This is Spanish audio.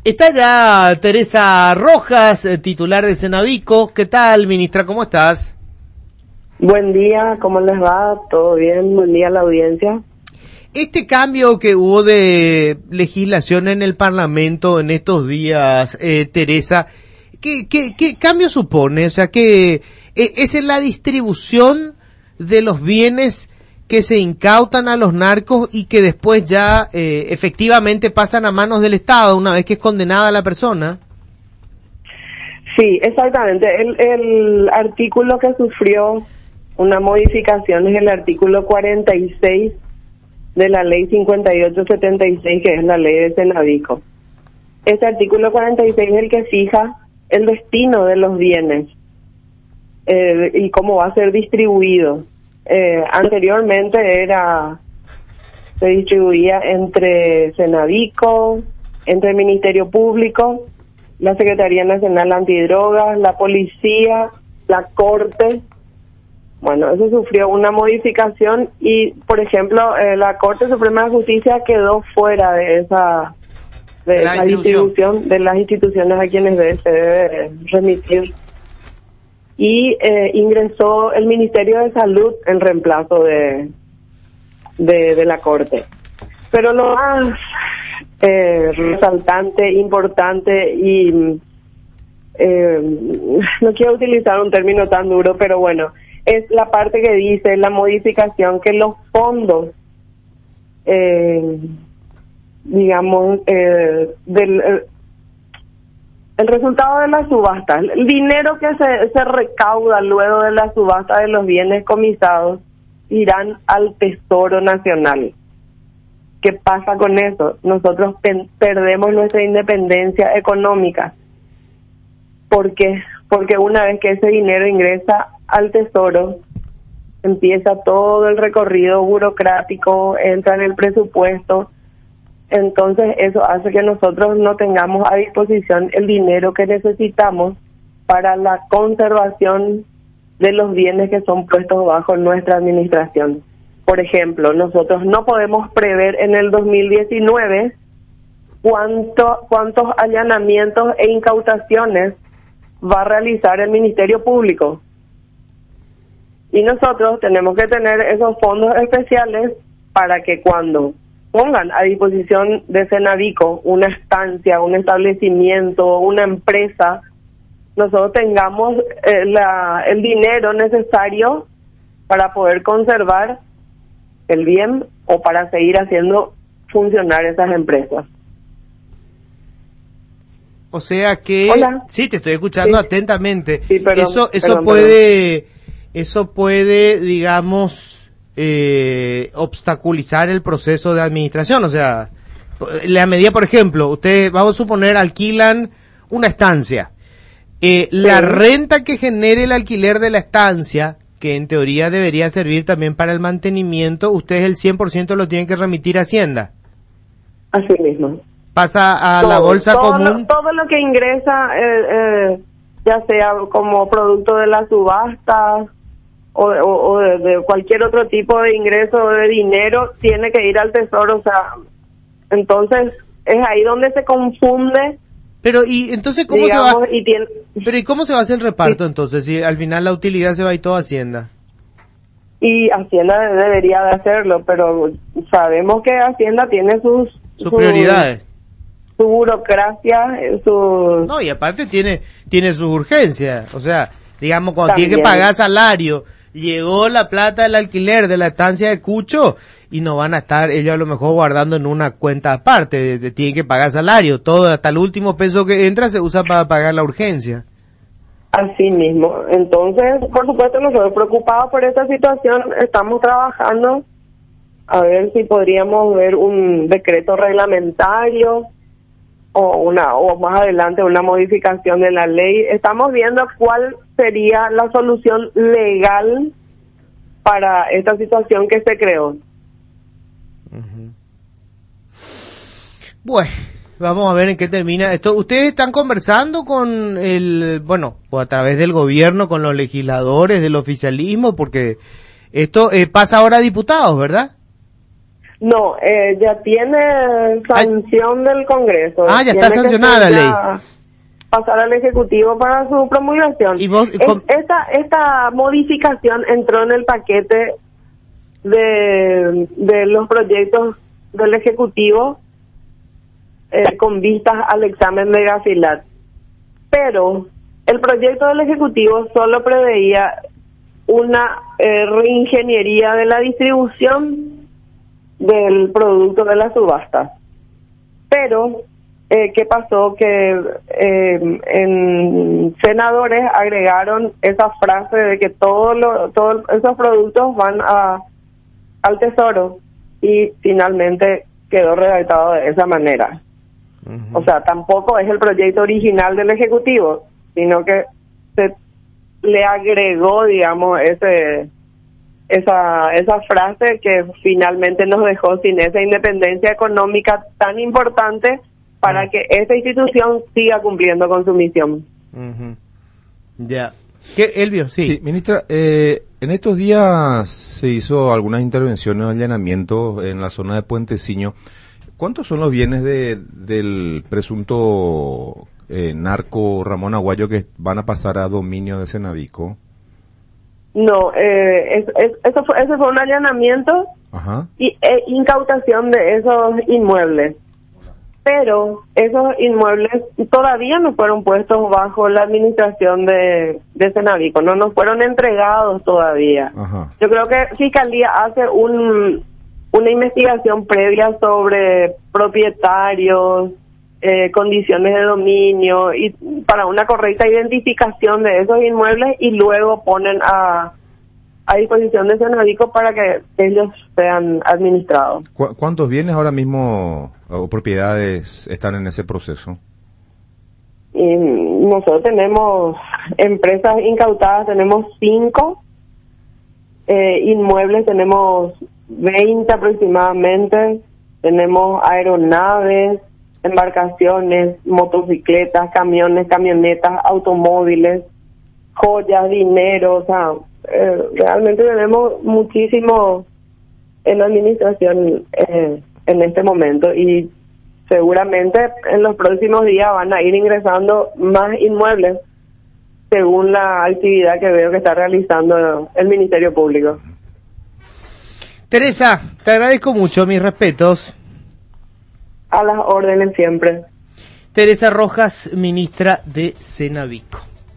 Está ya Teresa Rojas, titular de Cenavico. ¿Qué tal, ministra? ¿Cómo estás? Buen día, ¿cómo les va? ¿Todo bien? Buen día a la audiencia. Este cambio que hubo de legislación en el Parlamento en estos días, Teresa, ¿qué cambio supone? O sea, que es en la distribución de los bienes que se incautan a los narcos y que después ya efectivamente pasan a manos del Estado una vez que es condenada la persona. Sí, exactamente. El artículo que sufrió una modificación es el artículo 46 de la ley 5876, que es la ley de Cenavico. Este artículo 46 es el que fija el destino de los bienes y cómo va a ser distribuido. Anteriormente se distribuía entre Cenavico, entre el Ministerio Público, la Secretaría Nacional Antidrogas, la Policía, la Corte. Bueno, eso sufrió una modificación y, por ejemplo, la Corte Suprema de Justicia quedó fuera de esa distribución de las instituciones a quienes se debe remitir. Y ingresó el Ministerio de Salud en reemplazo de la Corte. Pero lo más resaltante, importante y no quiero utilizar un término tan duro, pero bueno, es la parte que dice la modificación que los fondos, digamos, el resultado de la subasta, el dinero que se recauda luego de la subasta de los bienes comisados, irán al Tesoro Nacional. ¿Qué pasa con eso? Nosotros perdemos nuestra independencia económica. ¿Por qué? Porque una vez que ese dinero ingresa al Tesoro, empieza todo el recorrido burocrático, entra en el presupuesto. Entonces eso hace que nosotros no tengamos a disposición el dinero que necesitamos para la conservación de los bienes que son puestos bajo nuestra administración. Por ejemplo, nosotros no podemos prever en el 2019 cuántos allanamientos e incautaciones va a realizar el Ministerio Público. Y nosotros tenemos que tener esos fondos especiales para que cuando pongan a disposición de Cenavico una estancia, un establecimiento, una empresa, nosotros tengamos el dinero necesario para poder conservar el bien o para seguir haciendo funcionar esas empresas. O sea que... Hola. Sí, te estoy escuchando atentamente. Sí, perdón, eso puede, digamos, obstaculizar el proceso de administración. O sea, la medida, por ejemplo, ustedes, vamos a suponer, alquilan una estancia. La renta que genere el alquiler de la estancia, que en teoría debería servir también para el mantenimiento, ustedes el 100% lo tienen que remitir a Hacienda. Así mismo. Pasa a la bolsa común. Todo lo que ingresa, ya sea como producto de la subasta o de cualquier otro tipo de ingreso de dinero, tiene que ir al Tesoro. O sea, entonces es ahí donde se confunde. Pero y entonces cómo digamos, se va. Pero ¿y cómo se va a hacer el reparto entonces si al final la utilidad se va y todo a Hacienda? Y Hacienda debería de hacerlo, pero sabemos que Hacienda tiene sus prioridades, su burocracia, No, y aparte tiene sus urgencias. O sea, digamos, cuando también tiene que pagar salario, llegó la plata del alquiler de la estancia de Cucho y no van a estar ellos a lo mejor guardando en una cuenta aparte, tienen que pagar salario, todo hasta el último peso que entra se usa para pagar la urgencia. Así mismo. Entonces, por supuesto, nosotros preocupados por esta situación, estamos trabajando a ver si podríamos ver un decreto reglamentario o más adelante una modificación de la ley. Estamos viendo cuál sería la solución legal para esta situación que se creó. Bueno, vamos a ver en qué termina esto. ¿Ustedes están conversando con o a través del gobierno, con los legisladores del oficialismo? Porque esto pasa ahora a diputados, ¿verdad? No, ya tiene sanción del Congreso. Ya está sancionada la ley. Pasar al Ejecutivo para su promulgación. ¿Y vos, esta modificación entró en el paquete de los proyectos del Ejecutivo con vistas al examen de Gafilat. Pero el proyecto del Ejecutivo solo preveía una reingeniería de la distribución del producto de la subasta. Pero, ¿qué pasó? Que en senadores agregaron esa frase de que todos esos productos van al Tesoro, y finalmente quedó redactado de esa manera. O sea, tampoco es el proyecto original del Ejecutivo, sino que se le agregó, digamos, esa frase que finalmente nos dejó sin esa independencia económica tan importante para que esta institución siga cumpliendo con su misión. Ya. ¿Qué, Elvio? Sí, ministra, en estos días se hizo algunas intervenciones de allanamiento en la zona de Puenteciño. ¿Cuántos son los bienes del presunto narco Ramón Aguayo que van a pasar a dominio de Cenavico? No, ese fue un allanamiento. Ajá. Y incautación de esos inmuebles. Pero esos inmuebles todavía no fueron puestos bajo la administración de Cenavico, no nos fueron entregados todavía. Ajá. Yo creo que Fiscalía hace una investigación previa sobre propietarios, condiciones de dominio, y para una correcta identificación de esos inmuebles, y luego ponen a disposición de Cenavico para que ellos sean administrados. ¿Cuántos bienes ahora mismo o propiedades están en ese proceso? Y nosotros tenemos empresas incautadas, tenemos 5, inmuebles tenemos 20 aproximadamente, tenemos aeronaves, embarcaciones, motocicletas, camiones, camionetas, automóviles, joyas, dinero, o sea, realmente tenemos muchísimo en la administración en este momento, y seguramente en los próximos días van a ir ingresando más inmuebles según la actividad que veo que está realizando el Ministerio Público. Teresa, te agradezco mucho, mis respetos. A las órdenes siempre. Teresa Rojas, ministra de Cenavico.